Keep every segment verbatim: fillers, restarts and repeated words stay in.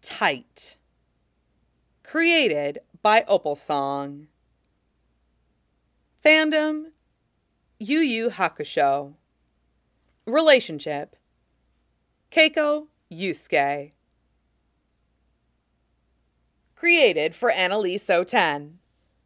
Tight. Created by Opal Song. Fandom, Yu Yu Hakusho. Relationship, Keiko Yusuke. Created for Annalise O ten.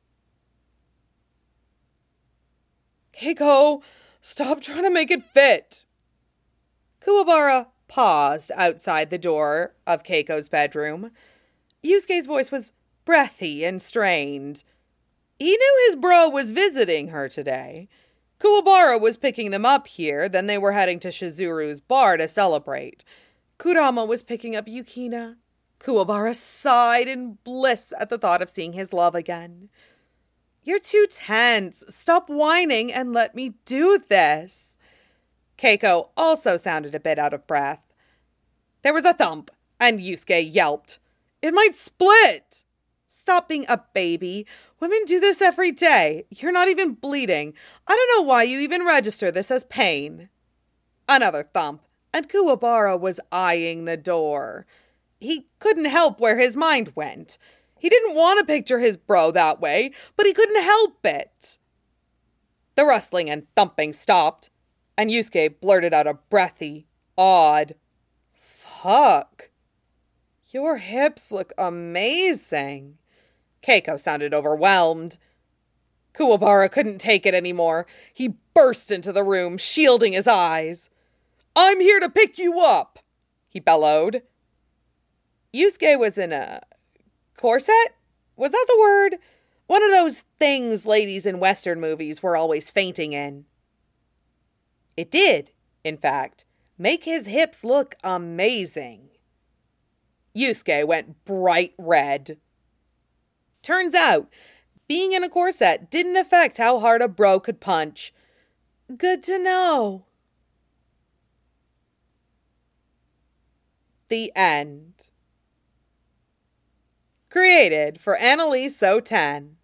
Keiko, stop trying to make it fit. Kuwabara paused outside the door of Keiko's bedroom. Yusuke's voice was breathy and strained. He knew his bro was visiting her today. Kuwabara was picking them up here, then they were heading to Shizuru's bar to celebrate. Kurama was picking up Yukina. Kuwabara sighed in bliss at the thought of seeing his love again. You're too tense. Stop whining and let me do this. Keiko also sounded a bit out of breath. There was a thump, and Yusuke yelped. It might split! Stop being a baby. Women do this every day. You're not even bleeding. I don't know why you even register this as pain. Another thump, and Kuwabara was eyeing the door. He couldn't help where his mind went. He didn't want to picture his bro that way, but he couldn't help it. The rustling and thumping stopped, and Yusuke blurted out a breathy, awed, Fuck. Your hips look amazing. Keiko sounded overwhelmed. Kuwabara couldn't take it anymore. He burst into the room, shielding his eyes. I'm here to pick you up, he bellowed. Yusuke was in a corset? Was that the word? One of those things ladies in Western movies were always fainting in. It did, in fact, make his hips look amazing. Yusuke went bright red. Turns out, being in a corset didn't affect how hard a bro could punch. Good to know. The end. Created for Annalise O ten.